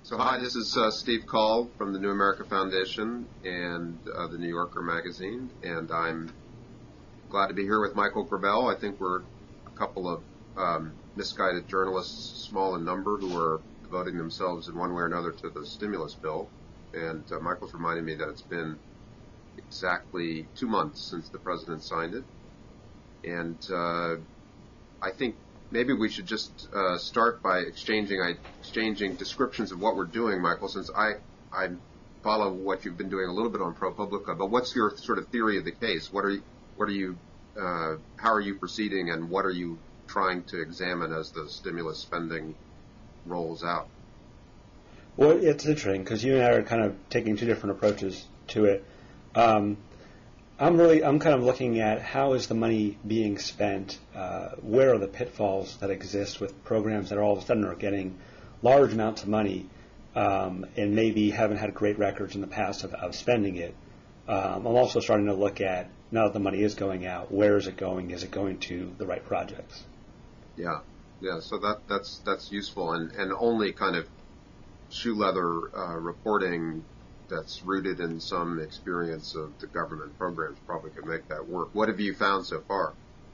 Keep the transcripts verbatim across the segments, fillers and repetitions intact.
So hi, this is uh, Steve Call from the New America Foundation and uh, the New Yorker magazine, and I'm glad to be here with Michael Gravel. I think we're a couple of um, misguided journalists, small in number, who are devoting themselves in one way or another to the stimulus bill. And uh, Michael's reminded me that it's been exactly two months since the president signed it. And uh, I think maybe we should just uh, start by exchanging I, exchanging descriptions of what we're doing, Michael, since I, I follow what you've been doing a little bit on ProPublica. But what's your sort of theory of the case? What are you, what are you, uh, how are you proceeding, and what are you trying to examine as the stimulus spending rolls out? Well, it's interesting because you and I are kind of taking two different approaches to it. Um, I'm really, I'm kind of looking at how is the money being spent, uh, where are the pitfalls that exist with programs that are all of a sudden are getting large amounts of money um, and maybe haven't had great records in the past of, of spending it. Um, I'm also starting to look at, now that the money is going out, where is it going? Is it going to the right projects? Yeah, yeah, so that that's that's useful, and, and only kind of shoe leather uh, reporting that's rooted in some experience of the government programs probably could make that work. What have you found so far?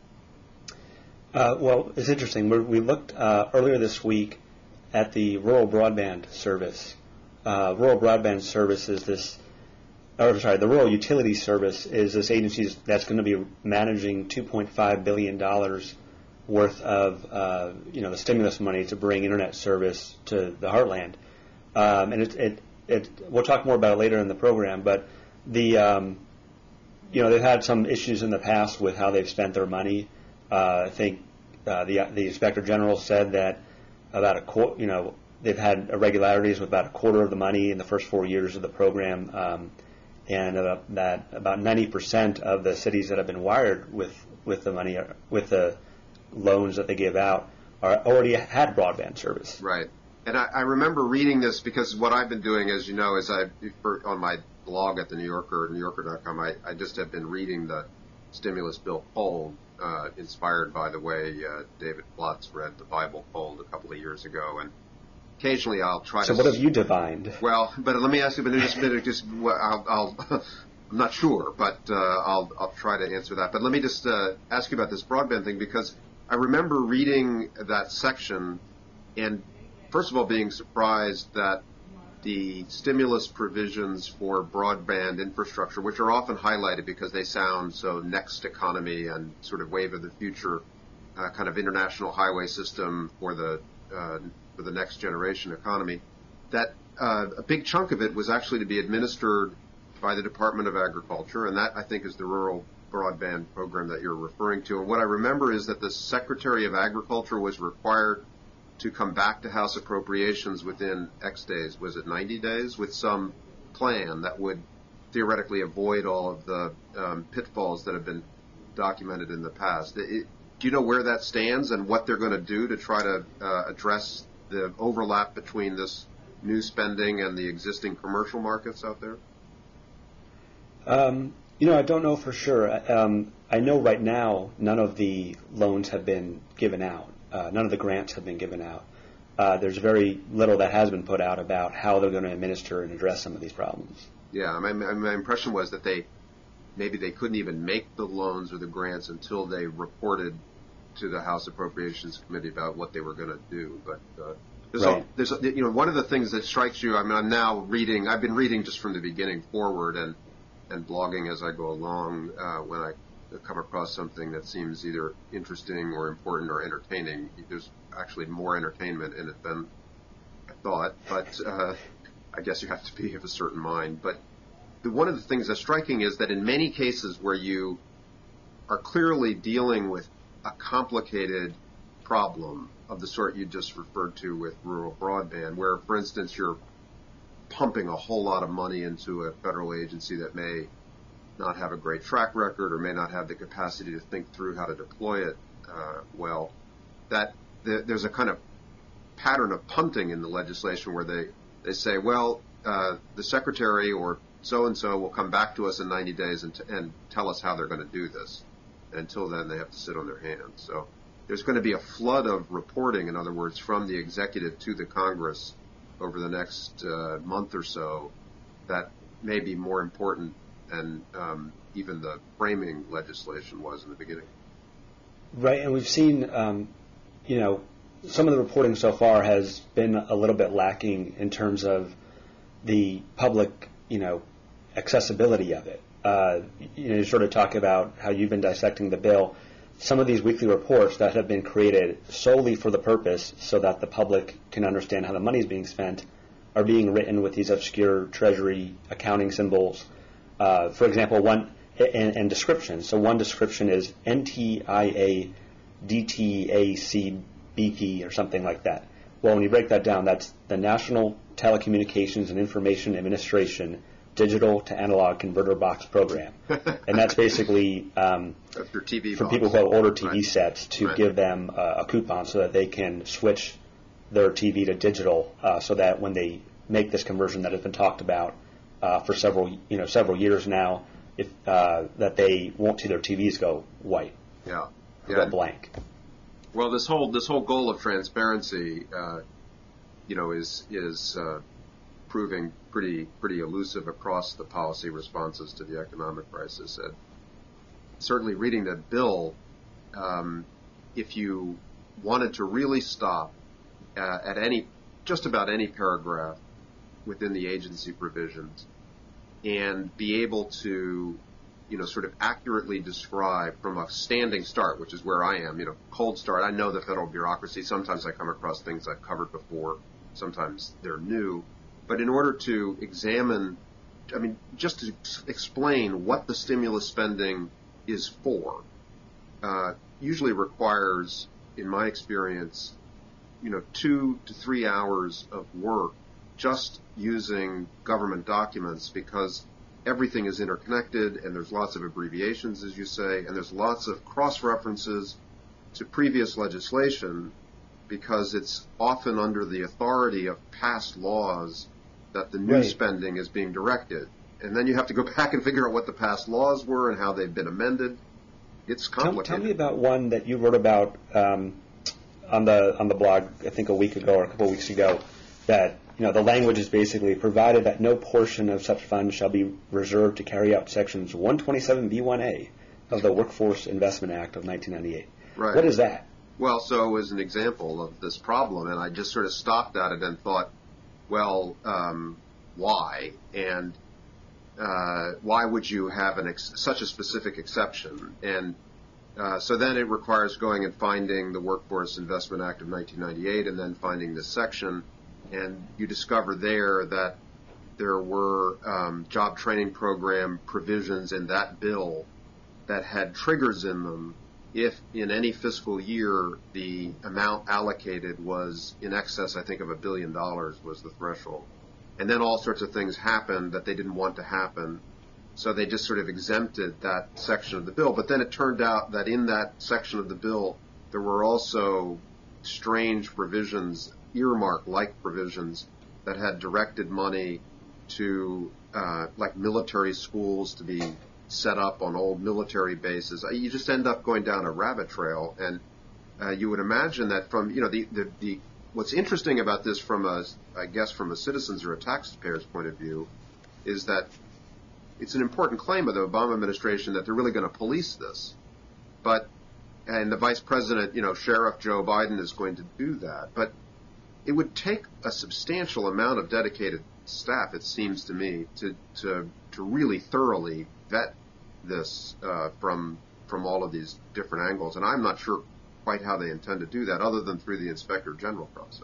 Uh, well, it's interesting. We're, we looked uh, earlier this week at the Rural Broadband Service. Uh, Rural Broadband Service is this, or sorry, the Rural Utility Service is this agency that's going to be managing two point five billion dollars worth of, uh, you know, the stimulus money to bring internet service to the heartland. Um, and it, it It, we'll talk more about it later in the program, but the um, you know they've had some issues in the past with how they've spent their money. Uh, I think uh, the the inspector general said that about a qu- you know they've had irregularities with about a quarter of the money in the first four years of the program, um, and uh, that about ninety percent of the cities that have been wired with with the money are, with the loans that they give out are already had broadband service. Right. And I, I remember reading this because what I've been doing, as you know, is I on my blog at the New Yorker, New Yorker dot com, I, I just have been reading the stimulus bill cold, uh, inspired by the way uh, David Plotz read the Bible cold a couple of years ago. And occasionally I'll try so to... So what have you divined? Well, but let me ask you, but just a minute, just, I'll, I'll I'm not sure, but uh, I'll, I'll try to answer that. But let me just uh, ask you about this broadband thing, because I remember reading that section and first of all, being surprised that the stimulus provisions for broadband infrastructure, which are often highlighted because they sound so next economy and sort of wave of the future, uh, kind of international highway system for the uh, for the next generation economy, that uh, a big chunk of it was actually to be administered by the Department of Agriculture, and that I think is the rural broadband program that you're referring to. And what I remember is that the Secretary of Agriculture was required to come back to House Appropriations within X days, was it ninety days, with some plan that would theoretically avoid all of the um, pitfalls that have been documented in the past. It, do you know where that stands and what they're going to do to try to uh, address the overlap between this new spending and the existing commercial markets out there? Um, you know, I don't know for sure. Um, I know right now none of the loans have been given out. Uh, none of the grants have been given out. Uh, there's very little that has been put out about how they're going to administer and address some of these problems. Yeah, my, my impression was that they maybe they couldn't even make the loans or the grants until they reported to the House Appropriations Committee about what they were going to do. But uh, there's, right. all, there's you know one of the things that strikes you. I mean, I'm now reading. I've been reading just from the beginning forward and and blogging as I go along uh, when I come across something that seems either interesting or important or entertaining. There's actually more entertainment in it than I thought, but uh, I guess you have to be of a certain mind. But the, one of the things that's striking is that in many cases where you are clearly dealing with a complicated problem of the sort you just referred to with rural broadband, where, for instance, you're pumping a whole lot of money into a federal agency that may not have a great track record or may not have the capacity to think through how to deploy it uh, well, that th- there's a kind of pattern of punting in the legislation where they, they say, well, uh, the secretary or so-and-so will come back to us in ninety days and, t- and tell us how they're going to do this. And until then, they have to sit on their hands. So there's going to be a flood of reporting, in other words, from the executive to the Congress over the next uh, month or so that may be more important than um, even the framing legislation was in the beginning. Right, and we've seen, um, you know, some of the reporting so far has been a little bit lacking in terms of the public, you know, accessibility of it. Uh, you know, you sort of talk about how you've been dissecting the bill. Some of these weekly reports that have been created solely for the purpose so that the public can understand how the money is being spent are being written with these obscure Treasury accounting symbols. Uh, for example, one and, and descriptions. So one description is N T I A D T A C B P or something like that. Well, when you break that down, that's the National Telecommunications and Information Administration Digital to Analog Converter Box Program. And that's basically um, that's your T V for box. people who order T V Right. sets to Right. give them uh, a coupon so that they can switch their T V to digital, uh, so that when they make this conversion that has been talked about uh, for several you know several years now, if uh, that they won't see their T Vs go white, Yeah. or Yeah. go blank. Well, this whole this whole goal of transparency, uh, you know, is is uh, proving pretty pretty elusive across the policy responses to the economic crisis. And certainly, reading the bill, um, if you wanted to really stop uh, at any just about any paragraph within the agency provisions and be able to, you know, sort of accurately describe from a standing start, which is where I am, you know, cold start. I know the federal bureaucracy. Sometimes I come across things I've covered before. Sometimes they're new. But in order to examine, I mean, just to explain what the stimulus spending is for, uh, usually requires, in my experience, you know, two to three hours of work just using government documents, because everything is interconnected and there's lots of abbreviations, as you say, and there's lots of cross-references to previous legislation, because it's often under the authority of past laws that the new Right. spending is being directed. And then you have to go back and figure out what the past laws were and how they've been amended. It's Tell, complicated. tell me about one that you wrote about um, on the on the blog, I think a week ago or a couple of weeks ago, that you know the language is basically provided that no portion of such funds shall be reserved to carry out sections one twenty-seven B one A of the Workforce Investment Act of nineteen ninety-eight. Right. What is that? Well, so as an example of this problem, and I just sort of stopped at it and thought, well, um, why? And uh, why would you have an ex- such a specific exception? And uh, so then it requires going and finding the Workforce Investment Act of nineteen ninety-eight and then finding this section. And you discover there that there were um, job training program provisions in that bill that had triggers in them if in any fiscal year the amount allocated was in excess, I think, of a billion dollars was the threshold. And then all sorts of things happened that they didn't want to happen. So they just sort of exempted that section of the bill. But then it turned out that in that section of the bill, there were also strange provisions, earmark-like provisions, that had directed money to, uh, like military schools to be set up on old military bases. You just end up going down a rabbit trail, and uh, you would imagine that from, you know, the, the, the what's interesting about this from a, I guess, from a citizen's or a taxpayer's point of view, is that it's an important claim of the Obama administration that they're really going to police this. But, and the vice president, you know, Sheriff Joe Biden is going to do that. But it would take a substantial amount of dedicated staff, it seems to me, to, to, to really thoroughly vet this uh, from from all of these different angles, and I'm not sure quite how they intend to do that, other than through the Inspector General process.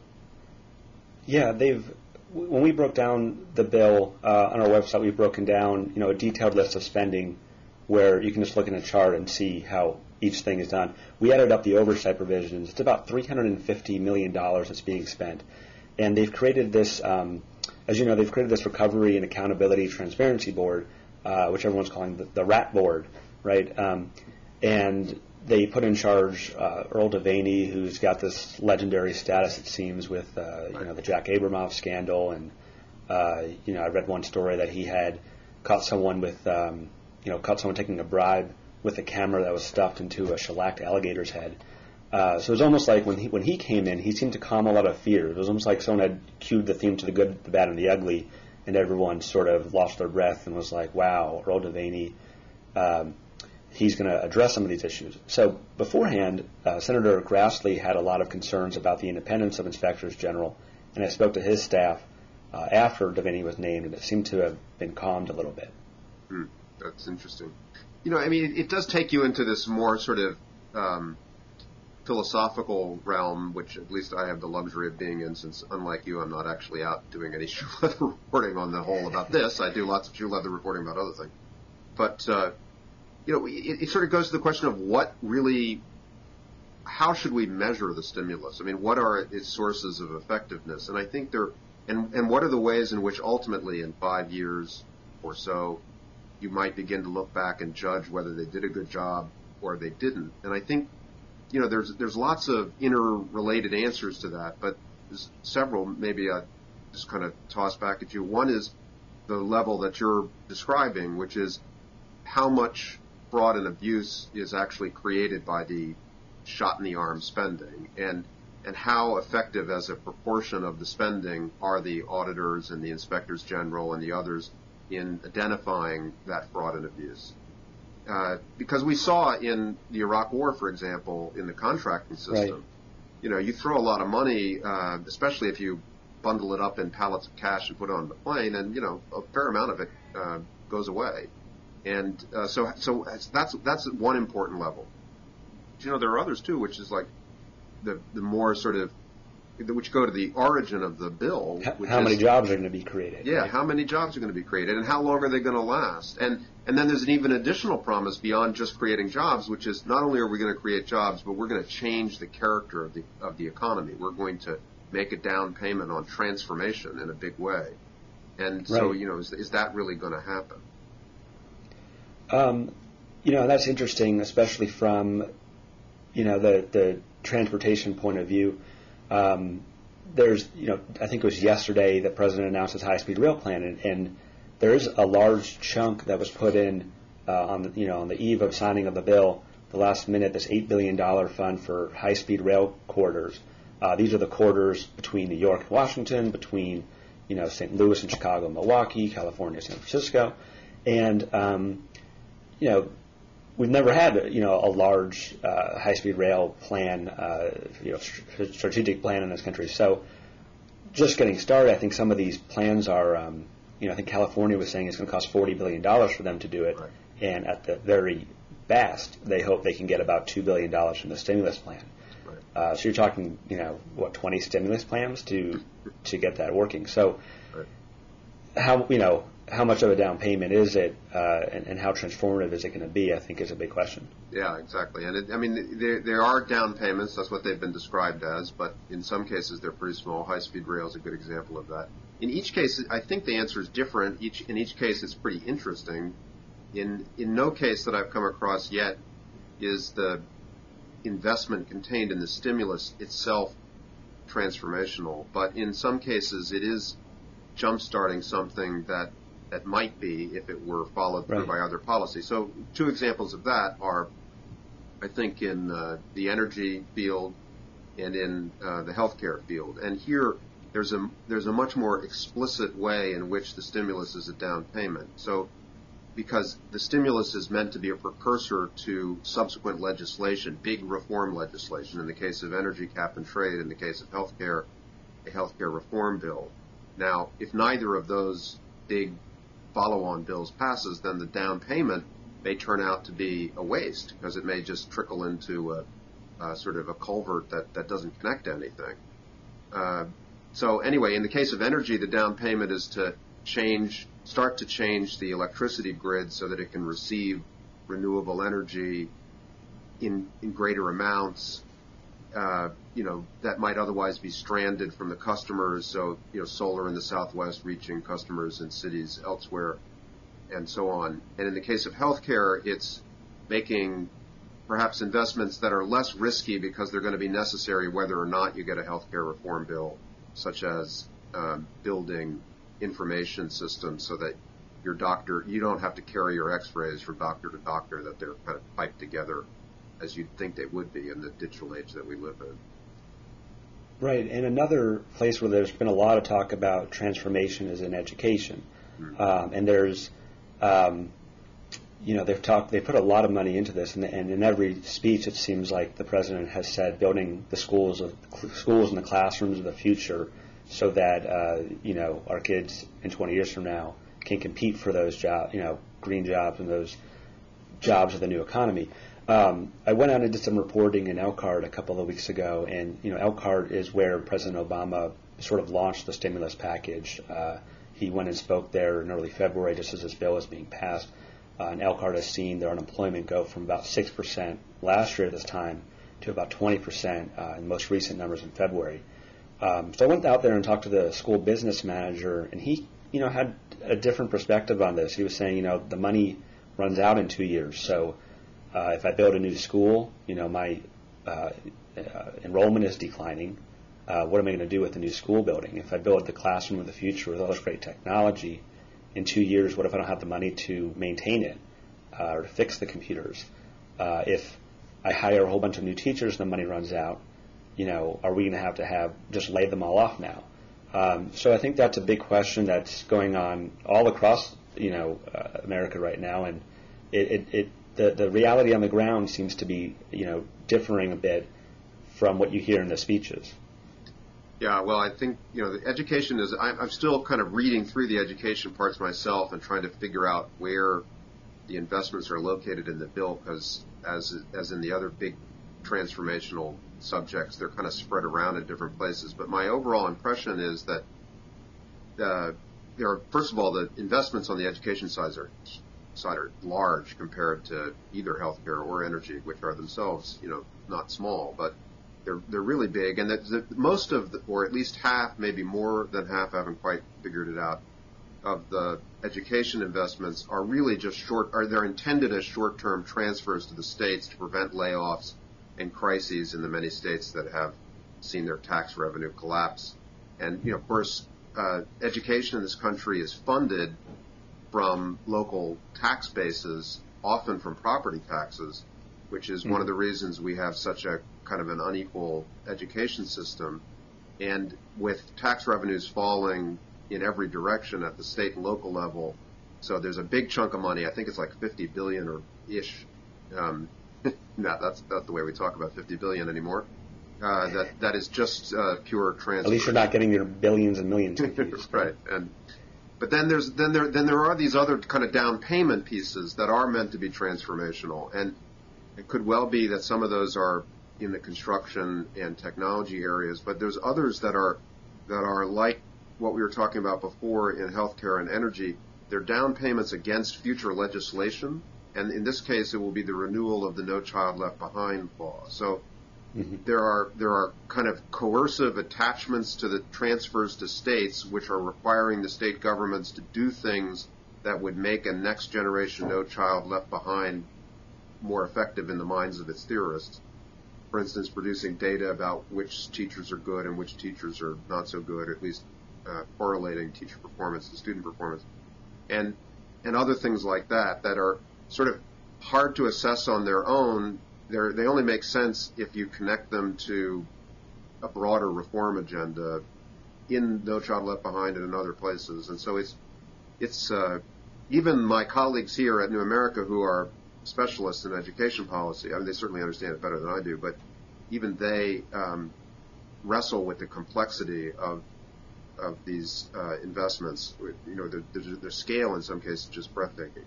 Yeah, they've. When we broke down the bill uh, on our website, we've broken down, you know, a detailed list of spending, where you can just look in a chart and see how each thing is done. We added up the oversight provisions. It's about three hundred fifty million dollars that's being spent, and they've created this. Um, as you know, they've created this Recovery and Accountability Transparency Board, Uh, which everyone's calling the, the rat board, right? Um, and they put in charge uh, Earl Devaney, who's got this legendary status, it seems, with uh, you know the Jack Abramoff scandal, and uh, you know I read one story that he had caught someone with um, you know caught someone taking a bribe with a camera that was stuffed into a shellacked alligator's head. Uh, so it was almost like when he when he came in, he seemed to calm a lot of fear. It was almost like someone had cued the theme to the good, the bad, and the ugly, and everyone sort of lost their breath and was like, "Wow, Earl Devaney, um, he's going to address some of these issues." So beforehand, uh, Senator Grassley had a lot of concerns about the independence of inspectors general, and I spoke to his staff uh, after Devaney was named, and it seemed to have been calmed a little bit. Hmm, that's interesting. You know, I mean, it, it does take you into this more sort of um, philosophical realm, which at least I have the luxury of being in, since unlike you, I'm not actually out doing any shoe leather reporting on the whole about this. I do lots of shoe leather reporting about other things. But, uh, you know, it, it sort of goes to the question of what really, how should we measure the stimulus? I mean, what are its sources of effectiveness? And I think there, and, and what are the ways in which ultimately in five years or so, you might begin to look back and judge whether they did a good job or they didn't. And I think, you know, there's there's lots of interrelated answers to that, but there's several maybe I just kind of toss back at you. One is the level that you're describing, which is how much fraud and abuse is actually created by the shot in the arm spending, and and how effective as a proportion of the spending are the auditors and the inspectors general and the others in identifying that fraud and abuse. Uh, because we saw in the Iraq War, for example, in the contracting system, Right. you know, you throw a lot of money, uh, especially if you bundle it up in pallets of cash and put it on the plane, and, you know, a fair amount of it uh, goes away. And uh, so so that's that's one important level. But, you know, there are others, too, which is like the, the more sort of, which go to the origin of the bill. Which How is, many jobs are going to be created? Yeah, right? how many jobs are going to be created, and how long are they going to last? And and then there's an even additional promise beyond just creating jobs, which is not only are we going to create jobs, but we're going to change the character of the of the economy. We're going to make a down payment on transformation in a big way. And so, Right. you know, is, is that really going to happen? Um, you know, that's interesting, especially from, you know, the, the transportation point of view. Um, there's, you know, I think it was yesterday the president announced his high-speed rail plan, and, and there's a large chunk that was put in uh, on the, you know, on the eve of signing of the bill, the last minute, this eight billion dollars fund for high-speed rail corridors. Uh, these are the corridors between New York and Washington, between, you know, Saint Louis and Chicago, Milwaukee, California, San Francisco, and um, you know, we've never had, you know, a large uh, high-speed rail plan, uh, you know, st- strategic plan in this country. So, just getting started, I think some of these plans are, um, you know, I think California was saying it's going to cost forty billion dollars for them to do it, Right. and at the very best, they hope they can get about two billion dollars from the stimulus plan. Right. Uh, so you're talking, you know, what, twenty stimulus plans to to get that working. So, Right. how, you know, how much of a down payment is it, uh, and, and how transformative is it going to be, I think is a big question. Yeah, exactly. And it, I mean, there, there are down payments. That's what they've been described as. But in some cases, they're pretty small. High-speed rail is a good example of that. In each case, I think the answer is different. Each in each case, it's pretty interesting. In in no case that I've come across yet is the investment contained in the stimulus itself transformational. But in some cases, it is jump-starting something that that might be if it were followed through Right. by other policies. So two examples of that are, I think, in uh, the energy field and in uh, the healthcare field. And here, there's a there's a much more explicit way in which the stimulus is a down payment. So, because the stimulus is meant to be a precursor to subsequent legislation, big reform legislation. In the case of energy cap and trade, in the case of healthcare, a healthcare reform bill. Now, if neither of those big follow-on bills passes, then the down payment may turn out to be a waste because it may just trickle into a, a sort of a culvert that, that doesn't connect to anything. Uh, so anyway, in the case of energy, the down payment is to change, start to change the electricity grid so that it can receive renewable energy in, in greater amounts. Uh, you know, that might otherwise be stranded from the customers. So, you know, solar in the Southwest reaching customers in cities elsewhere and so on. And in the case of healthcare, it's making perhaps investments that are less risky because they're going to be necessary whether or not you get a healthcare reform bill, such as um, building information systems so that your doctor, you don't have to carry your x-rays from doctor to doctor, that they're kind of piped together as you'd think they would be in the digital age that we live in. Right, and another place where there's been a lot of talk about transformation is in education. Mm-hmm. Um, and there's, um, you know, they've talked, they put a lot of money into this, and, and in every speech it seems like the president has said building the schools of schools and the classrooms of the future, so that uh, you know our kids in twenty years from now can compete for those jobs, you know, green jobs and those jobs of the new economy. Um, I went out and did some reporting in Elkhart a couple of weeks ago, and you know, Elkhart is where President Obama sort of launched the stimulus package. Uh, he went and spoke there in early February, just as this bill was being passed. Uh, and Elkhart has seen their unemployment go from about six percent last year at this time to about twenty percent uh, in most recent numbers in February. Um, so I went out there and talked to the school business manager, and he, you know, had a different perspective on this. He was saying, you know, the money runs out in two years, so uh, if I build a new school, you know, my uh, uh, enrollment is declining. Uh, what am I going to do with the new school building? If I build the classroom of the future with all this great technology, in two years, what if I don't have the money to maintain it uh, or to fix the computers? Uh, if I hire a whole bunch of new teachers and the money runs out, you know, are we going to have to have just lay them all off now? Um, so I think that's a big question that's going on all across, you know, uh, America right now, and it, it, it the the reality on the ground seems to be, you know, differing a bit from what you hear in the speeches. Yeah, well, I think, you know, the education is, I'm, I'm still kind of reading through the education parts myself and trying to figure out where the investments are located in the bill, because as as in the other big transformational subjects, they're kind of spread around in different places. But my overall impression is that uh, there are, first of all, the investments on the education side are, side are large compared to either healthcare or energy, which are themselves, you know, not small, but they're they're really big. And that, that most of, the, or at least half, maybe more than half, I haven't quite figured it out, of the education investments are really just short, are they're intended as short-term transfers to the states to prevent layoffs and crises in the many states that have seen their tax revenue collapse. And, you know, of course, uh, education in this country is funded from local tax bases, often from property taxes, which is mm-hmm. one of the reasons we have such a kind of an unequal education system. And with tax revenues falling in every direction at the state and local level, so there's a big chunk of money, I think it's like fifty billion or ish, um, no, that's not the way we talk about fifty billion anymore. Uh, that that is just uh, pure transfer. At least you're not getting your billions and millions confused. Right. And but then there's then there then there are these other kind of down payment pieces that are meant to be transformational, and it could well be that some of those are in the construction and technology areas, but there's others that are that are like what we were talking about before in healthcare and energy. They're down payments against future legislation. And in this case, it will be the renewal of the No Child Left Behind law. So mm-hmm. there are there are kind of coercive attachments to the transfers to states, which are requiring the state governments to do things that would make a next generation No Child Left Behind more effective in the minds of its theorists. For instance, producing data about which teachers are good and which teachers are not so good, or at least uh, correlating teacher performance to student performance, and and other things like that that are sort of hard to assess on their own. They're, they only make sense if you connect them to a broader reform agenda in No Child Left Behind and in other places. And so it's, it's uh, even my colleagues here at New America who are specialists in education policy, I mean, they certainly understand it better than I do, but even they um, wrestle with the complexity of of these uh, investments. You know, the, the, the scale in some cases is just breathtaking.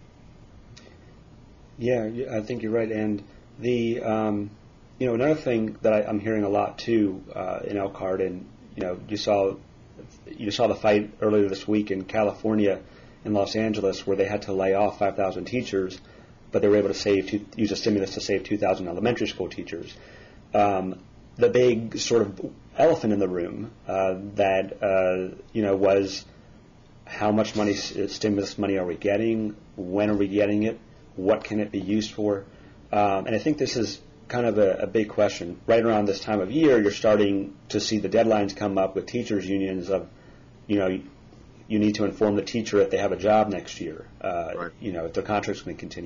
Yeah, I think you're right. And the, um, you know, another thing that I, I'm hearing a lot too uh, in Elkhart, and you know, you saw, you saw the fight earlier this week in California, in Los Angeles, where they had to lay off five thousand teachers, but they were able to save, to, use a stimulus to save two thousand elementary school teachers. Um, the big sort of elephant in the room uh, that uh, you know was how much money, stimulus money, are we getting? When are we getting it? What can it be used for? Um, and I think this is kind of a, a big question. Right around this time of year, you're starting to see the deadlines come up with teachers' unions of, you know, you, you need to inform the teacher if they have a job next year, uh, right. you know, if their contract's going to continue.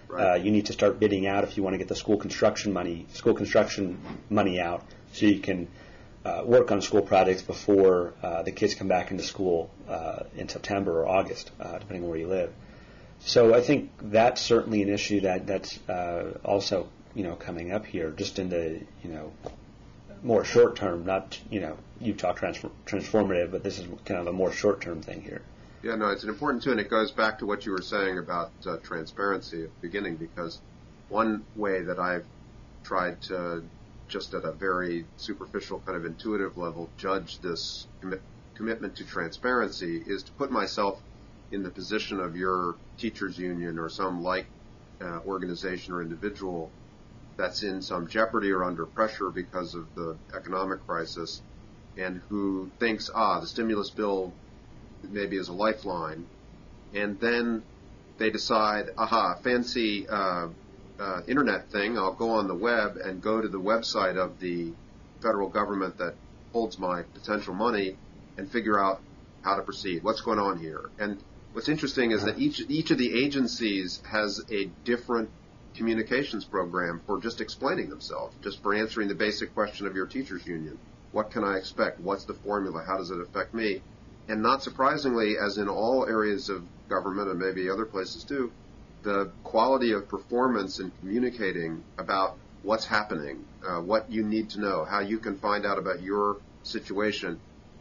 Right. Uh, you need to start bidding out if you want to get the school construction money, school construction money out, so you can uh, work on school projects before uh, the kids come back into school uh, in September or August, uh, depending on where you live. So I think that's certainly an issue that that's uh, also you know coming up here, just in the you know more short term. Not you know you talk transform- transformative, but this is kind of a more short term thing here. Yeah, no, it's an important too, and it goes back to what you were saying about uh, transparency at the beginning, because one way that I've tried to, just at a very superficial kind of intuitive level, judge this commi- commitment to transparency is to put myself in the position of your teachers union or some like uh, organization or individual that's in some jeopardy or under pressure because of the economic crisis, and who thinks, ah, the stimulus bill maybe as a lifeline, and then they decide, aha, fancy uh, uh, internet thing, I'll go on the web and go to the website of the federal government that holds my potential money and figure out how to proceed, what's going on here. And what's interesting is that each each of the agencies has a different communications program for just explaining themselves, just for answering the basic question of your teachers union. What can I expect? What's the formula? How does it affect me? And not surprisingly, as in all areas of government and maybe other places too, the quality of performance in communicating about what's happening, uh, what you need to know, how you can find out about your situation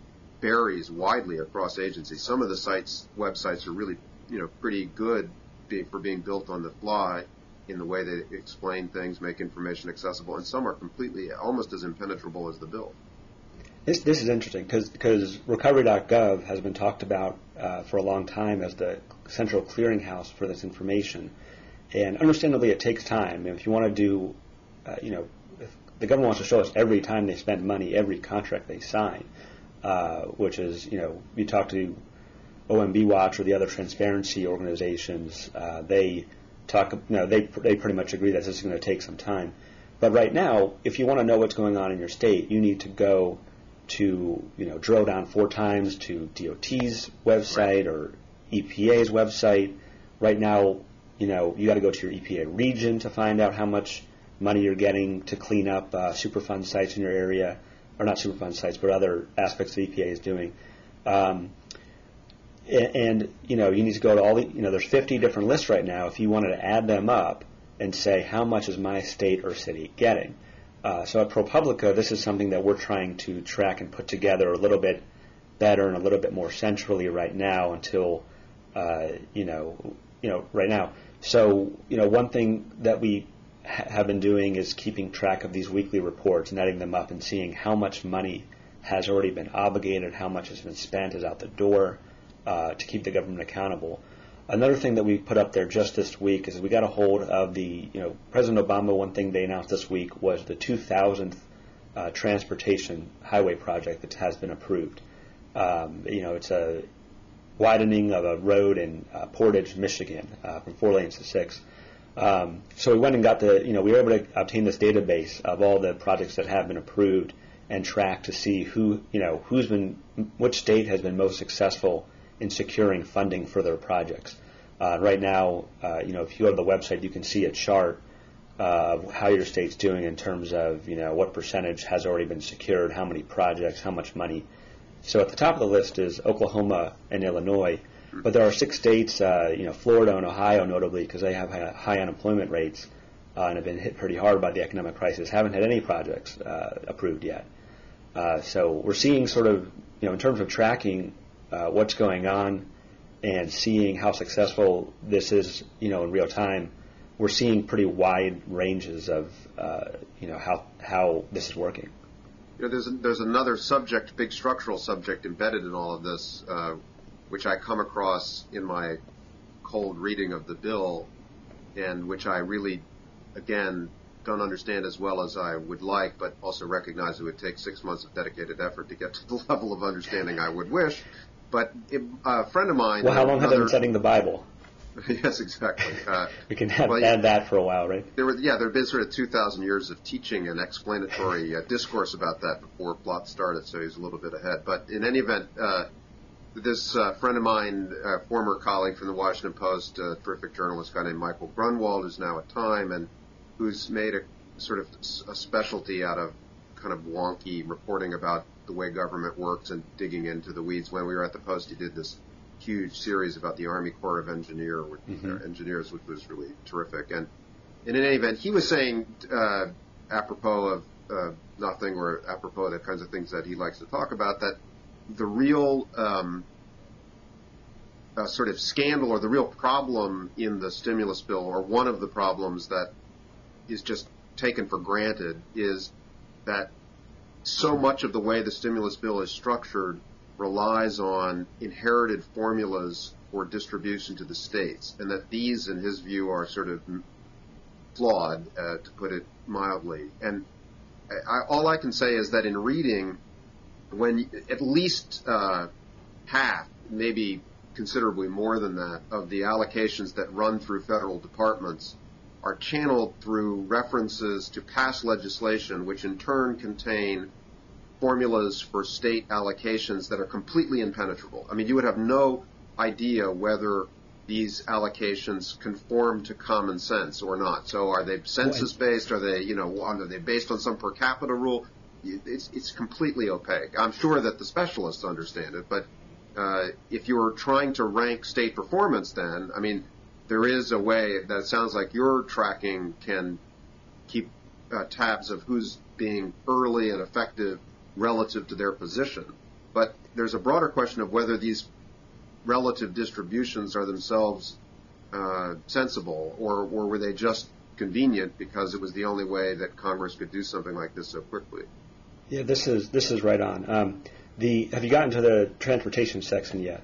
varies widely across agencies. Some of the sites, websites are really, you know, pretty good being, for being built on the fly in the way they explain things, make information accessible, and some are completely, almost as impenetrable as the bill. This this is interesting because because recovery dot gov has been talked about uh, for a long time as the central clearinghouse for this information, and understandably it takes time. If you want to do, uh, you know, if the government wants to show us every time they spend money, every contract they sign, uh, which is you know you talk to O M B Watch or the other transparency organizations, uh, they talk you know they they pretty much agree that this is going to take some time. But right now, if you want to know what's going on in your state, you need to go to, you know, drill down four times to D O T's website or E P A's website. Right now, you know, you got to go to your E P A region to find out how much money you're getting to clean up uh, Superfund sites in your area, or not Superfund sites, but other aspects that E P A is doing. Um, and, and, you know, you need to go to all the, you know, there's fifty different lists right now. If you wanted to add them up and say, how much is my state or city getting? Uh, so at ProPublica, this is something that we're trying to track and put together a little bit better and a little bit more centrally right now until, uh, you know, you know, right now. So, you know, one thing that we ha- have been doing is keeping track of these weekly reports and adding them up and seeing how much money has already been obligated, how much has been spent, is out the door, uh, to keep the government accountable. Another thing that we put up there just this week is we got a hold of the, you know, President Obama, one thing they announced this week was the two thousandth uh, transportation highway project that has been approved. Um, you know, it's a widening of a road in uh, Portage, Michigan, uh, from four lanes to six. Um, so we went and got the, you know, we were able to obtain this database of all the projects that have been approved and track to see who, you know, who's been, which state has been most successful in securing funding for their projects. Uh, right now, uh, you know, if you go to the website, you can see a chart of how your state's doing in terms of, you know, what percentage has already been secured, how many projects, how much money. So at the top of the list is Oklahoma and Illinois, but there are six states, uh, you know, Florida and Ohio notably, because they have high unemployment rates uh, and have been hit pretty hard by the economic crisis, haven't had any projects uh, approved yet. Uh, so we're seeing sort of, you know, in terms of tracking Uh, what's going on and seeing how successful this is, you know, in real time, we're seeing pretty wide ranges of, uh, you know, how how this is working. You know, there's there's another subject, big structural subject embedded in all of this, uh, which I come across in my cold reading of the bill, and which I really, again, don't understand as well as I would like, but also recognize it would take six months of dedicated effort to get to the level of understanding I would wish. But it, uh, a friend of mine... Well, how long another, have they been studying the Bible? Yes, exactly. Uh, we can have, well, add that for a while, right? There were, yeah, there have been sort of two thousand years of teaching and explanatory uh, discourse about that before Plot started, so he's a little bit ahead. But in any event, uh, this uh, friend of mine, uh, former colleague from the Washington Post, a terrific journalist, guy named Michael Grunwald, who's now at Time, and who's made a sort of a specialty out of kind of wonky reporting about the way government works and digging into the weeds. When we were at the Post, he did this huge series about the Army Corps of Engineer, which, mm-hmm. uh, Engineers, which was really terrific. And, and in any event, he was saying, uh, apropos of uh, nothing or apropos of the kinds of things that he likes to talk about, that the real um, uh, sort of scandal or the real problem in the stimulus bill, or one of the problems that is just taken for granted, is that so much of the way the stimulus bill is structured relies on inherited formulas for distribution to the states, and that these, in his view, are sort of flawed, uh, to put it mildly. And I, all I can say is that in reading, when at least uh, half, maybe considerably more than that, of the allocations that run through federal departments are channeled through references to past legislation, which in turn contain formulas for state allocations that are completely impenetrable. I mean, you would have no idea whether these allocations conform to common sense or not. So are they census-based? Are they, you know, are they based on some per capita rule? It's, it's completely opaque. I'm sure that the specialists understand it, but uh, if you're trying to rank state performance, then, I mean, there is a way that it sounds like your tracking can keep uh, tabs of who's being early and effective relative to their position. But there's a broader question of whether these relative distributions are themselves uh, sensible, or, or were they just convenient because it was the only way that Congress could do something like this so quickly? Yeah, this is this is right on. Um, the have you gotten to the transportation section yet?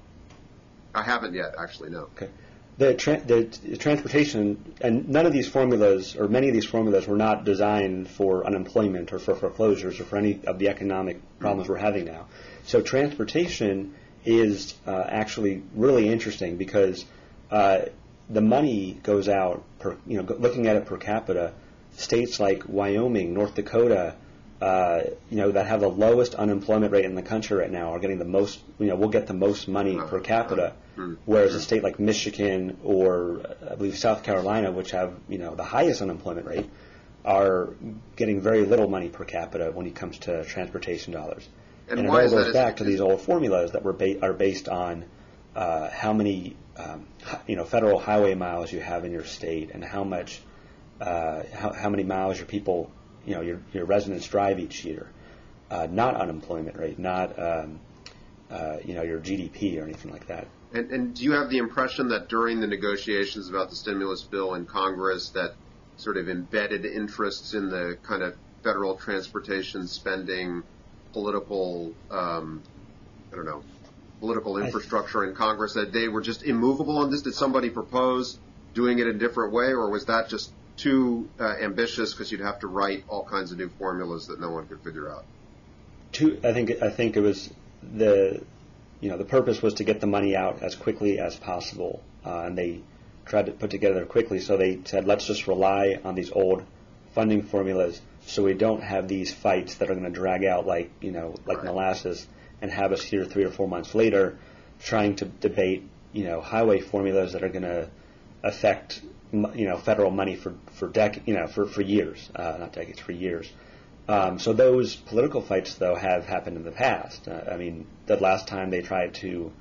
I haven't yet, actually, no. Okay. The, tra- the, the transportation, and none of these formulas, or many of these formulas, were not designed for unemployment or for foreclosures or for any of the economic problems mm-hmm. we're having now. So transportation is uh, actually really interesting because uh, the money goes out per, you know, looking at it per capita. States like Wyoming, North Dakota, uh, you know, that have the lowest unemployment rate in the country right now are getting the most, you know, will get the most money per capita. Whereas a state like Michigan or I believe South Carolina, which have, you know, the highest unemployment rate, are getting very little money per capita when it comes to transportation dollars. And, and it why all is goes that? back to these old formulas that were ba- are based on uh, how many um, you know federal highway miles you have in your state and how much uh, how, how many miles your people you know your your residents drive each year, uh, not unemployment rate, not um, uh, you know your G D P or anything like that. And, and do you have the impression that during the negotiations about the stimulus bill in Congress that sort of embedded interests in the kind of federal transportation spending, political, um, I don't know, political infrastructure in Congress, that they were just immovable on this? Did somebody propose doing it in a different way, or was that just too uh, ambitious because you'd have to write all kinds of new formulas that no one could figure out? Too, I think I think it was the you know the purpose was to get the money out as quickly as possible, uh, and they tried to put together quickly. So they said, let's just rely on these old funding formulas, so we don't have these fights that are going to drag out like you know like right. molasses, and have us here three or four months later trying to debate you know highway formulas that are going to affect you know federal money for for dec- you know for for years, uh, not decades, for years. Um, so those political fights, though, have happened in the past. Uh, I mean, the last time they tried to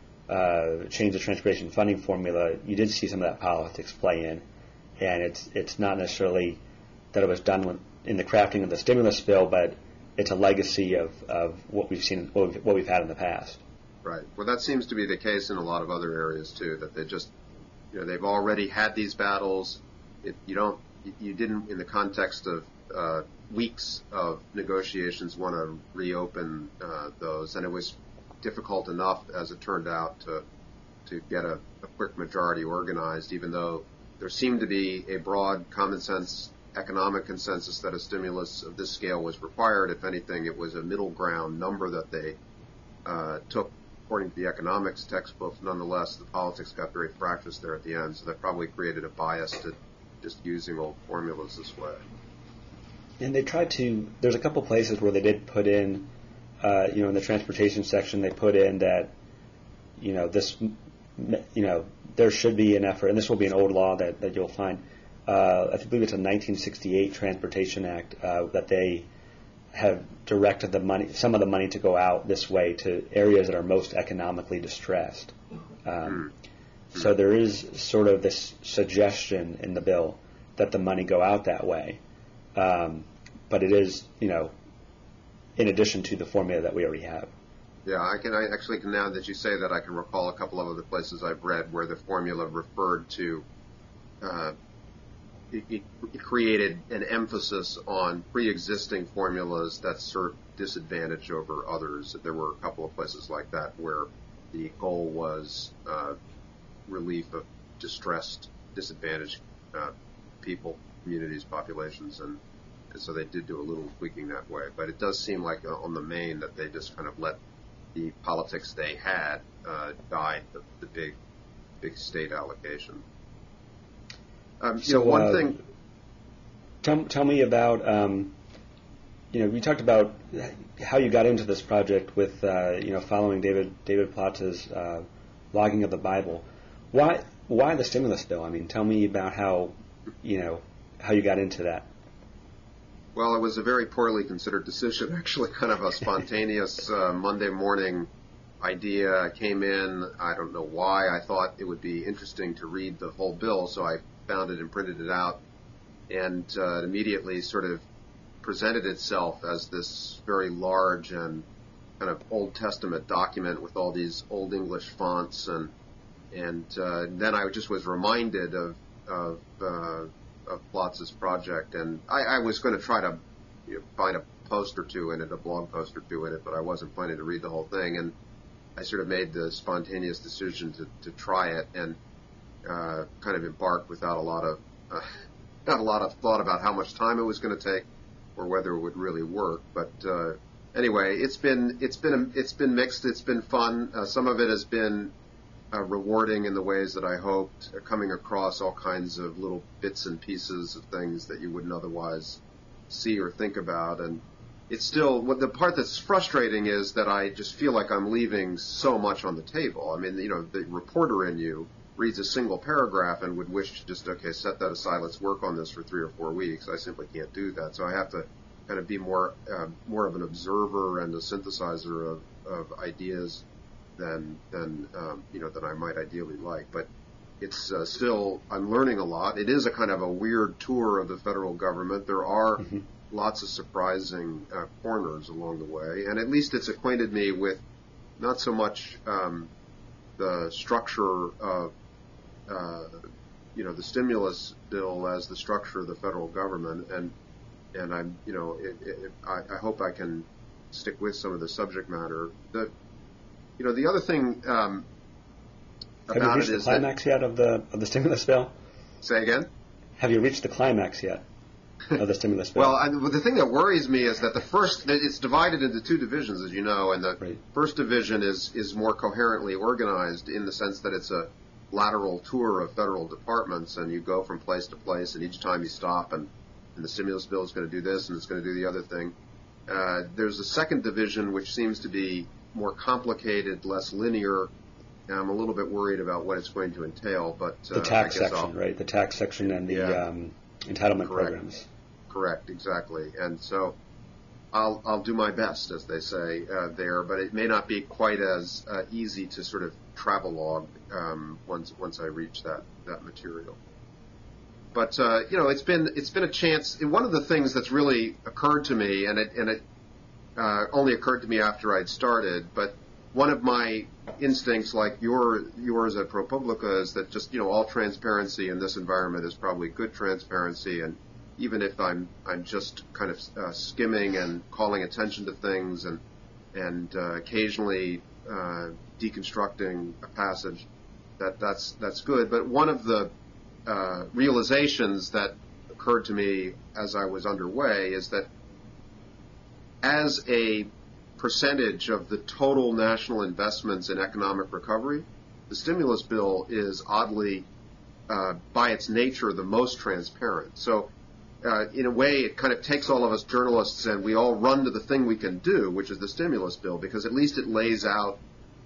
uh, change the transportation funding formula, you did see some of that politics play in, and it's it's not necessarily that it was done in the crafting of the stimulus bill, but it's a legacy of, of what we've seen, what we've, what we've had in the past. Right. Well, that seems to be the case in a lot of other areas too. That they just, you know, they've already had these battles. It, you don't, you didn't, in the context of uh, weeks of negotiations, want to reopen uh, those, and it was difficult enough, as it turned out, to to get a, a quick majority organized, even though there seemed to be a broad common sense economic consensus that a stimulus of this scale was required. If anything, it was a middle ground number that they uh, took according to the economics textbooks. Nonetheless, the politics got very fractious there at the end, so that probably created a bias to just using old formulas this way. And they tried to, there's a couple places where they did put in, uh, you know, in the transportation section, they put in that you know, this, you know, there should be an effort, and this will be an old law that, that you'll find. Uh, I believe it's a nineteen sixty-eight Transportation Act uh, that they have directed the money, some of the money to go out this way to areas that are most economically distressed. Um, so there is sort of this suggestion in the bill that the money go out that way. Um, but it is, you know, in addition to the formula that we already have. Yeah, I can. I actually can, now that you say that, I can recall a couple of other places I've read where the formula referred to, uh, it, it, it created an emphasis on pre-existing formulas that served disadvantage over others. There were a couple of places like that where the goal was uh, relief of distressed, disadvantaged uh, people, communities, populations, and, and so they did do a little tweaking that way. But it does seem like uh, on the main that they just kind of let the politics they had uh, guide the, the big, big state allocation. Um, you so know, one uh, thing. Tell, tell me about, um, you know, we talked about how you got into this project with, uh, you know, following David David Platz's uh, logging of the Bible. Why why the stimulus bill? I mean, tell me about how, you know, how you got into that. Well, it was a very poorly considered decision, actually, kind of a spontaneous uh, Monday morning idea came in. I don't know why. I thought it would be interesting to read the whole bill, so I found it and printed it out, and uh, it immediately sort of presented itself as this very large and kind of Old Testament document with all these Old English fonts, and and uh, then I just was reminded of of, uh, of Platz's project, and I, I was going to try to you know, find a post or two in it, a blog post or two in it, but I wasn't planning to read the whole thing, and I sort of made the spontaneous decision to, to try it, and uh, kind of embarked without a lot of uh, not a lot of thought about how much time it was going to take or whether it would really work. But uh, anyway, it's been it's been it's been mixed. It's been fun. Uh, some of it has been uh, rewarding in the ways that I hoped, uh, coming across all kinds of little bits and pieces of things that you wouldn't otherwise see or think about. And it's still, what the part that's frustrating is that I just feel like I'm leaving so much on the table. I mean, you know, the reporter in you reads a single paragraph and would wish to just, okay, set that aside, let's work on this for three or four weeks. I simply can't do that. So I have to kind of be more uh, more of an observer and a synthesizer of, of ideas than, than um, you know, than I might ideally like. But it's uh, still, I'm learning a lot. It is a kind of a weird tour of the federal government. There are mm-hmm. lots of surprising uh, corners along the way, and at least it's acquainted me with not so much um, the structure of Uh, you know, the stimulus bill as the structure of the federal government, and and I'm, you know, it, it, I, I hope I can stick with some of the subject matter. The, you know, the other thing um, about Have you reached it the is climax that, yet of the of the stimulus bill? Say again? Have you reached the climax yet of the stimulus bill? Well, I, the thing that worries me is that the first, it's divided into two divisions, as you know, and the right. first division is is more coherently organized in the sense that it's a lateral tour of federal departments, and you go from place to place, and each time you stop, and, and the stimulus bill is going to do this, and it's going to do the other thing. Uh, there's a second division which seems to be more complicated, less linear, and I'm a little bit worried about what it's going to entail. But uh, the tax I guess section, I'll, right? The tax section and the yeah. um, entitlement Correct. programs. Correct, exactly. And so I'll I'll do my best, as they say uh, there, but it may not be quite as uh, easy to sort of travelogue um, once once I reach that that material. But uh, you know, it's been it's been a chance. And one of the things that's really occurred to me, and it and it uh, only occurred to me after I'd started, but one of my instincts, like your yours at ProPublica, is that just you know all transparency in this environment is probably good transparency, and even if I'm I'm just kind of uh, skimming and calling attention to things and and uh, occasionally uh, deconstructing a passage, that that's that's good. But one of the uh, realizations that occurred to me as I was underway is that as a percentage of the total national investments in economic recovery, the stimulus bill is oddly, uh, by its nature, the most transparent. So Uh, in a way, it kind of takes all of us journalists and we all run to the thing we can do, which is the stimulus bill, because at least it lays out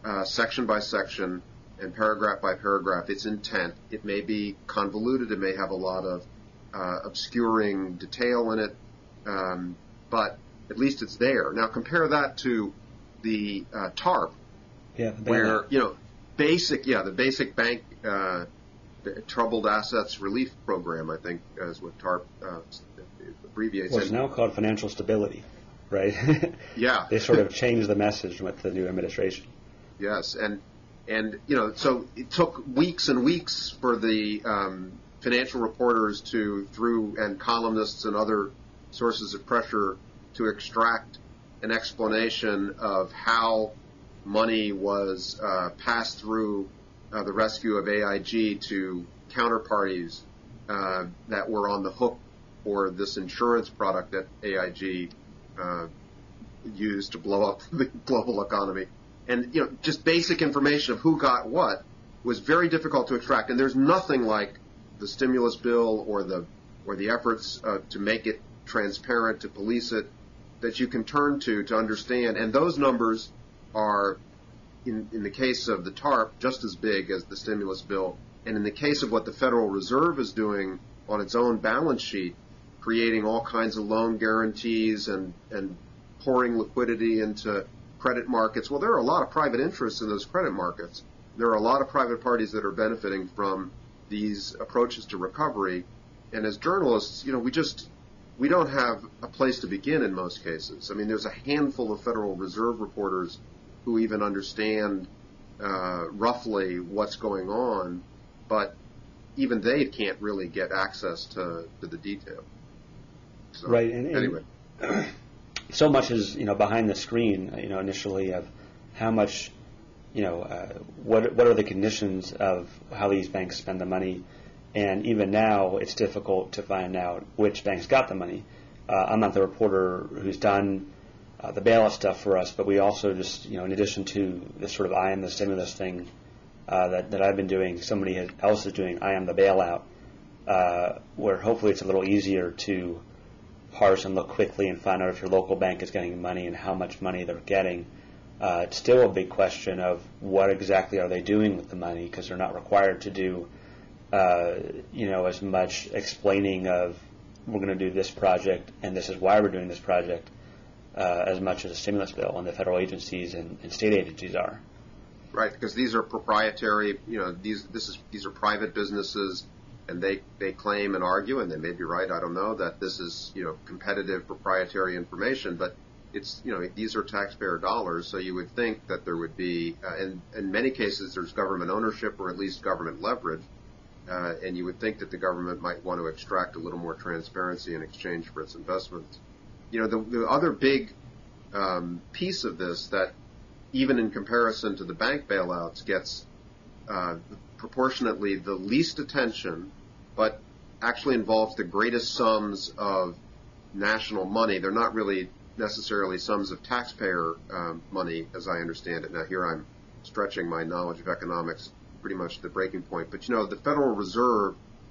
uh, section by section and paragraph by paragraph its intent. It may be convoluted. It may have a lot of uh, obscuring detail in it, um, but at least it's there. Now compare that to the uh, TARP, yeah, where, you know, basic, yeah, the basic bank uh, troubled assets relief program, I think, is what TARP uh, abbreviates. Well, it's now called financial stability, right? Yeah. They sort of changed the message with the new administration. Yes, and and you know, so it took weeks and weeks for the um, financial reporters to, through and columnists and other sources of pressure, to extract an explanation of how money was uh, passed through uh, the rescue of A I G to counterparties uh, that were on the hook for this insurance product that A I G uh, used to blow up the global economy. And, you know, just basic information of who got what was very difficult to extract. And there's nothing like the stimulus bill or the or the efforts uh, to make it transparent, to police it, that you can turn to to understand. And those numbers are, in, in the case of the TARP, just as big as the stimulus bill. And in the case of what the Federal Reserve is doing on its own balance sheet, creating all kinds of loan guarantees and, and pouring liquidity into credit markets. Well, there are a lot of private interests in those credit markets. There are a lot of private parties that are benefiting from these approaches to recovery. And as journalists, you know, we just, we don't have a place to begin in most cases. I mean, there's a handful of Federal Reserve reporters who even understand uh, roughly what's going on, but even they can't really get access to, to the detail. So, right. And, anyway. And so much is, you know, behind the screen, you know, initially of how much, you know, uh, what what are the conditions of how these banks spend the money. And even now, it's difficult to find out which banks got the money. Uh, I'm not the reporter who's done uh, the bailout stuff for us, but we also just, you know, in addition to this sort of I am the stimulus thing uh, that, that I've been doing, somebody else is doing I am the bailout, uh, where hopefully it's a little easier to parse and look quickly and find out if your local bank is getting money and how much money they're getting. Uh, it's still a big question of what exactly are they doing with the money, because they're not required to do Uh, you know, as much explaining of we're going to do this project and this is why we're doing this project uh, as much as a stimulus bill and the federal agencies and, and state agencies are. Right, because these are proprietary. You know, these this is these are private businesses, and they they claim and argue, and they may be right. I don't know that this is, you know, competitive proprietary information, but it's, you know, these are taxpayer dollars, so you would think that there would be, uh, in in many cases, there's government ownership or at least government leverage. Uh, and you would think that the government might want to extract a little more transparency in exchange for its investments. You know, the, the other big um, piece of this that, even in comparison to the bank bailouts, gets uh, proportionately the least attention, but actually involves the greatest sums of national money. They're not really necessarily sums of taxpayer um, money, as I understand it. Now, here I'm stretching my knowledge of economics pretty much the breaking point. But, you know, the Federal Reserve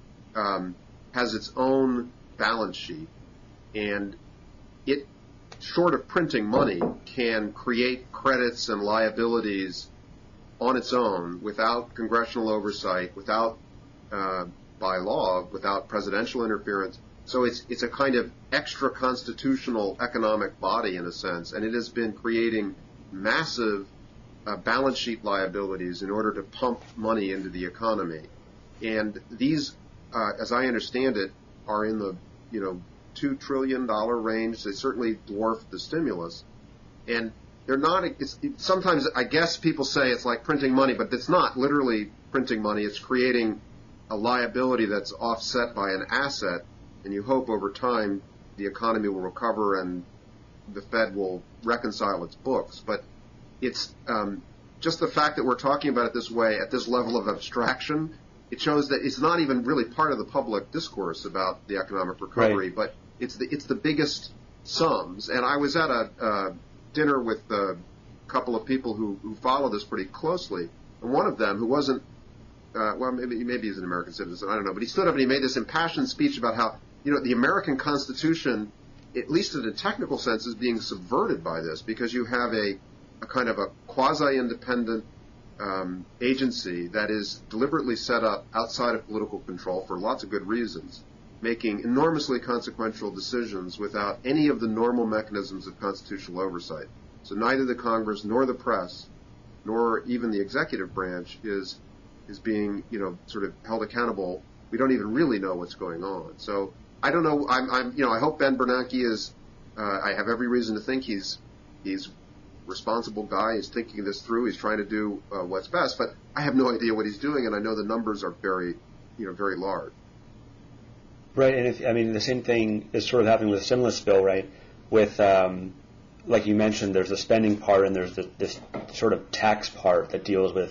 um, has its own balance sheet, and it, short of printing money, can create credits and liabilities on its own without congressional oversight, without, uh, by law, without presidential interference. So it's it's a kind of extra constitutional economic body in a sense, and it has been creating massive Uh, balance sheet liabilities in order to pump money into the economy. And these, uh, as I understand it, are in the, you know, two trillion dollars range. They certainly dwarf the stimulus. And they're not, it's, it, sometimes I guess people say it's like printing money, but it's not literally printing money. It's creating a liability that's offset by an asset, and you hope over time the economy will recover and the Fed will reconcile its books. But it's um, just the fact that we're talking about it this way, at this level of abstraction, it shows that it's not even really part of the public discourse about the economic recovery, right. But it's the, it's the biggest sums. And I was at a uh, dinner with a couple of people who, who follow this pretty closely, and one of them, who wasn't, uh, well, maybe, maybe he's an American citizen, I don't know, but he stood up and he made this impassioned speech about how, you know, the American Constitution, at least in a technical sense, is being subverted by this, because you have a a kind of a quasi-independent um, agency that is deliberately set up outside of political control for lots of good reasons, making enormously consequential decisions without any of the normal mechanisms of constitutional oversight. So neither the Congress nor the press, nor even the executive branch is is being, you know, sort of held accountable. We don't even really know what's going on. So I don't know. I'm, I'm you know, I hope Ben Bernanke is. Uh, I have every reason to think he's he's a responsible guy. He's thinking this through. He's trying to do uh, what's best. But I have no idea what he's doing, and I know the numbers are very, you know, very large. Right, and if, I mean the same thing is sort of happening with the stimulus bill, right? With um, like you mentioned, there's the spending part, and there's the, this sort of tax part that deals with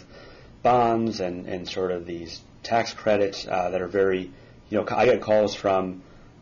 bonds and, and sort of these tax credits uh, that are very, you know, I get calls from,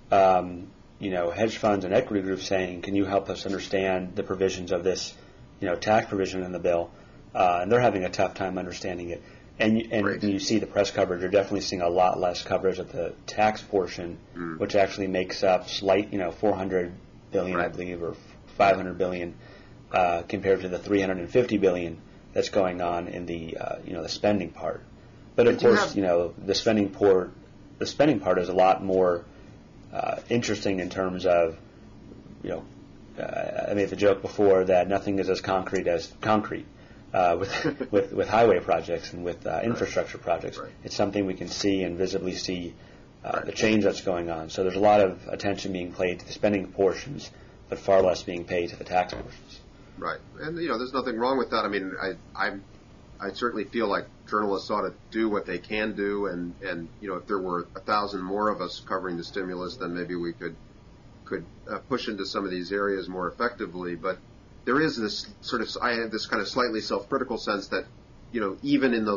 um, you know, hedge funds and equity groups saying, can you help us understand the provisions of this, you know, tax provision in the bill? Uh, and they're having a tough time understanding it. And, and Right. when you see the press coverage, you're definitely seeing a lot less coverage of the tax portion, Mm. which actually makes up slight, you know, four hundred billion, Right. I believe, or five hundred billion, uh, compared to the three hundred fifty billion that's going on in the, uh, you know, the spending part. But of But do you course, have- you know, the spending part, the spending part is a lot more uh, interesting in terms of, you know, uh, I made the joke before that nothing is as concrete as concrete. Uh, with, with with highway projects and with uh, infrastructure projects, Right. it's something we can see and visibly see uh, Right. the change that's going on. So there's a lot of attention being paid to the spending portions, but far less being paid to the tax portions. Right, and you know, there's nothing wrong with that. I mean, I I I certainly feel like journalists ought to do what they can do, and and you know, if there were a thousand more of us covering the stimulus, then maybe we could could uh, push into some of these areas more effectively. But there is this sort of, I have this kind of slightly self-critical sense that, you know, even in the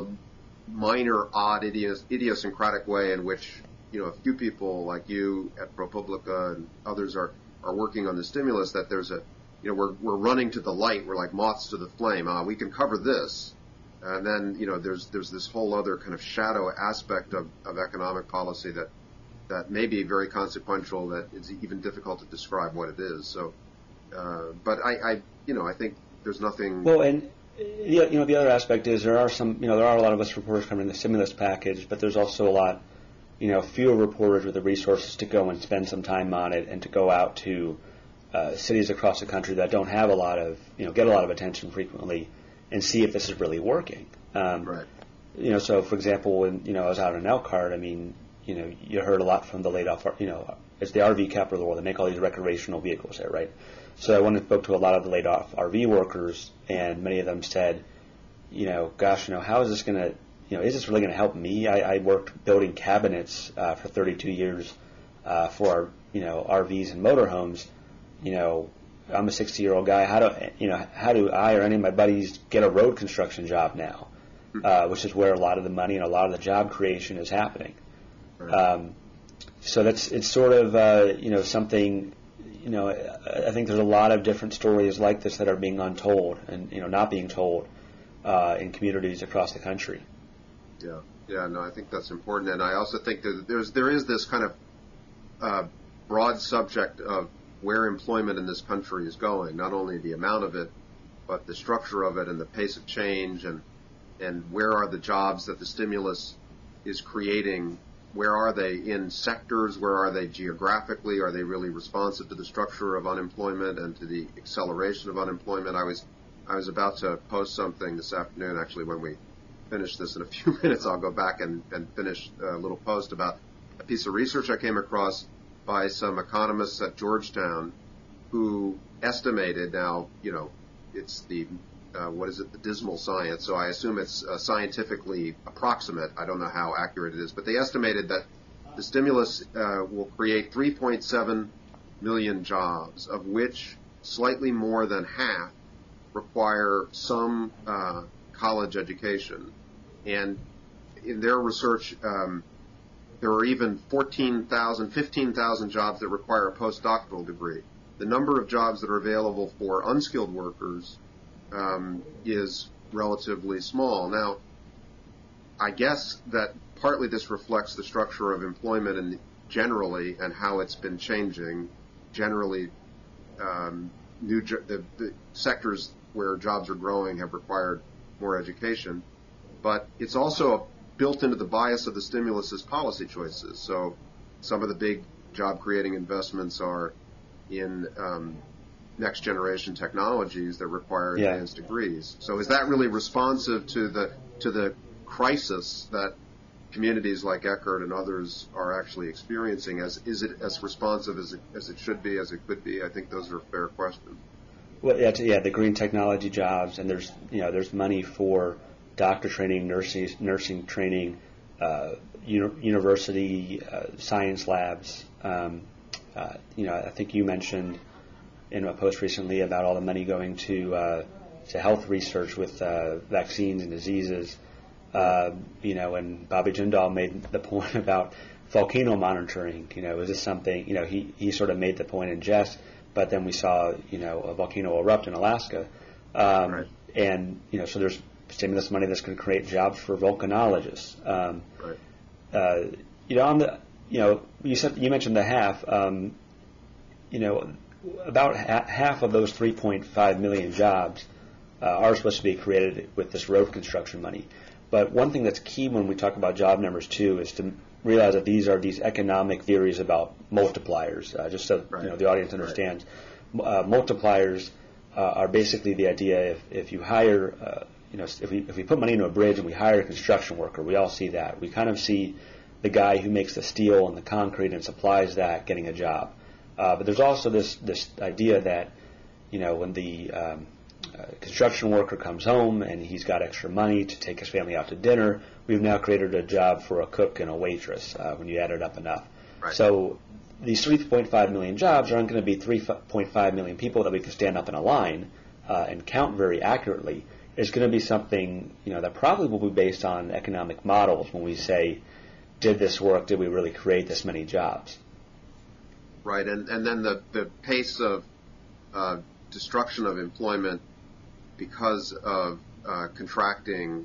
minor, odd, idios, idiosyncratic way in which, you know, a few people like you at ProPublica and others are, are working on the stimulus, that there's a, you know, we're, we're running to the light. We're like moths to the flame. Uh, we can cover this. And then, you know, there's, there's this whole other kind of shadow aspect of, of economic policy that, that may be very consequential, that it's even difficult to describe what it is. So, uh, but I, I, you know, I think there's nothing. Well, and uh, you know, the other aspect is there are some, you know, there are a lot of us reporters covering the stimulus package, but there's also a lot, you know, fewer reporters with the resources to go and spend some time on it and to go out to uh, cities across the country that don't have a lot of, you know, get a lot of attention frequently and see if this is really working. Um, Right. You know, so for example, when, you know, I was out in Elkhart, I mean, you know, you heard a lot from the laid off, you know, it's the R V capital of the world. They make all these recreational vehicles there, right? So I went and spoke to a lot of the laid off R V workers, and many of them said, you know, gosh, you know, how is this going to, you know, is this really going to help me? I, I worked building cabinets uh, for thirty-two years uh, for our, you know, R Vs and motorhomes. You know, I'm a sixty-year-old guy. How do, you know, how do I or any of my buddies get a road construction job now? Uh, which is where a lot of the money and a lot of the job creation is happening. Right. Um, so that's it's sort of uh, you know something. You know, I think there's a lot of different stories like this that are being untold and, you know, not being told uh, in communities across the country. Yeah, yeah, no, I think that's important, and I also think that there's there is this kind of uh, broad subject of where employment in this country is going. Not only the amount of it, but the structure of it and the pace of change, and and where are the jobs that the stimulus is creating. Where are they in sectors? Where are they geographically? Are they really responsive to the structure of unemployment and to the acceleration of unemployment? I was I was about to post something this afternoon, actually, when we finish this in a few minutes. I'll go back and, and finish a little post about a piece of research I came across by some economists at Georgetown who estimated, now, you know, it's the Uh, what is it, the dismal science, so I assume it's uh, scientifically approximate. I don't know how accurate it is, but they estimated that the stimulus uh, will create three point seven million jobs, of which slightly more than half require some uh, college education. And in their research, um, there are even fourteen thousand, fifteen thousand jobs that require a postdoctoral degree. The number of jobs that are available for unskilled workers Um, is relatively small. Now, I guess that partly this reflects the structure of employment and generally and how it's been changing. Generally, um, new jo- the, the sectors where jobs are growing have required more education. But it's also built into the bias of the stimulus policy choices. So some of the big job-creating investments are in um, next-generation technologies that require yeah. advanced degrees. So is that really responsive to the to the crisis that communities like Eckerd and others are actually experiencing? As is it as responsive as it, as it should be, as it could be? I think those are fair questions. Well, yeah, yeah, the green technology jobs, and there's you know there's money for doctor training, nursing nursing training, uh, uni- university uh, science labs. Um, uh, you know, I think you mentioned in a post recently about all the money going to uh, to health research with uh, vaccines and diseases. Uh, you know, and Bobby Jindal made the point about volcano monitoring. You know, is this something? You know, he he sort of made the point in jest, but then we saw you know a volcano erupt in Alaska, um, right. and you know, so there's stimulus money that's going to create jobs for volcanologists. Um, right. uh, you know, on the you know, you said you mentioned the half. Um, you know, about ha- half of those three point five million jobs uh, are supposed to be created with this road construction money. But one thing that's key when we talk about job numbers too is to realize that these are these economic theories about multipliers. Uh, just so right. you know the audience understands, right. uh, multipliers uh, are basically the idea if if you hire, uh, you know, if we if we put money into a bridge and we hire a construction worker, we all see that. We kind of see the guy who makes the steel and the concrete and supplies that getting a job. Uh, but there's also this this idea that you know when the um, Uh, construction worker comes home and he's got extra money to take his family out to dinner, we've now created a job for a cook and a waitress uh, when you add it up enough. Right. So these three point five million jobs aren't going to be three point five million people that we can stand up in a line uh, and count very accurately. It's going to be something you know that probably will be based on economic models when we say, did this work? Did we really create this many jobs? Right, and, and then the, the pace of uh, destruction of employment because of uh, contracting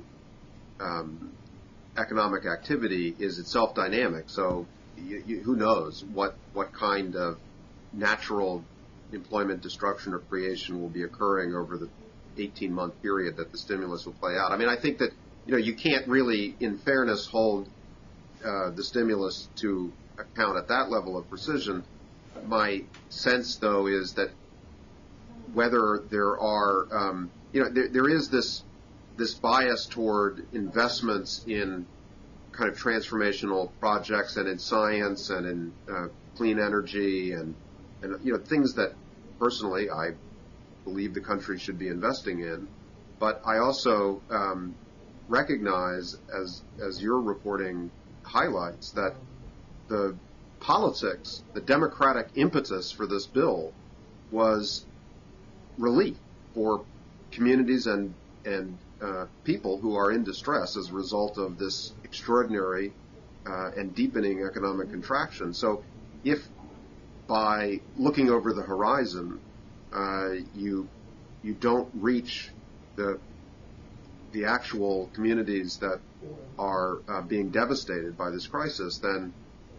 um, economic activity is itself dynamic. So you, you, who knows what, what kind of natural employment destruction or creation will be occurring over the eighteen-month period that the stimulus will play out. I mean, I think that you know you can't really, in fairness, hold uh, the stimulus to account at that level of precision. My sense, though, is that whether there are um, You know, there, there is this this bias toward investments in kind of transformational projects and in science and in uh, clean energy and, and, you know, things that personally I believe the country should be investing in. But I also um, recognize, as as your reporting highlights, that the politics, the democratic impetus for this bill was relief for communities and and uh, people who are in distress as a result of this extraordinary uh, and deepening economic contraction. So, if by looking over the horizon uh, you you don't reach the the actual communities that are uh, being devastated by this crisis, then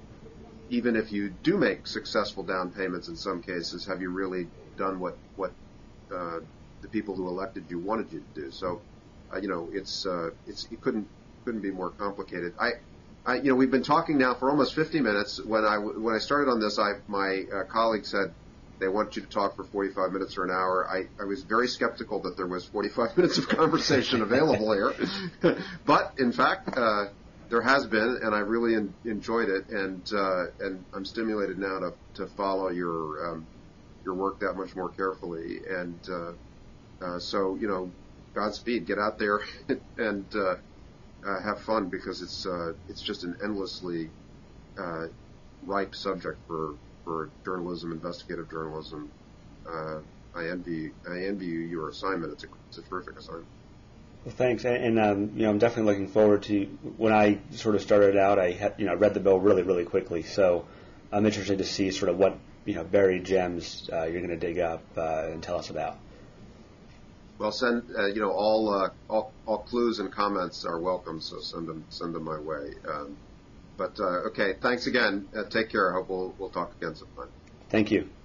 even if you do make successful down payments in some cases, have you really done what what uh, the people who elected you wanted you to do? So, uh, you know, it's uh, it's it couldn't couldn't be more complicated. I, I, you know, we've been talking now for almost fifty minutes. When I when I started on this, I my uh, colleague said they want you to talk for forty-five minutes or an hour. I, I was very skeptical that there was forty-five minutes of conversation available here, but in fact, uh, there has been, and I really en- enjoyed it, and uh, and I'm stimulated now to to follow your um, your work that much more carefully. And uh, Uh, so, you know, Godspeed. Get out there and uh, uh, have fun, because it's uh, it's just an endlessly uh, ripe subject for, for journalism, investigative journalism. Uh, I envy I envy you your assignment. It's a it's a terrific assignment. Well, thanks, and, and um, you know, I'm definitely looking forward to. When I sort of started out, I had, you know read the bill really really quickly. So I'm interested to see sort of what you know buried gems uh, you're going to dig up uh, and tell us about. Well, send uh, you know all, uh, all all clues and comments are welcome, so send them send them my way. Um, but uh, okay, thanks again. Uh, take care. I hope we'll we'll talk again sometime. Thank you.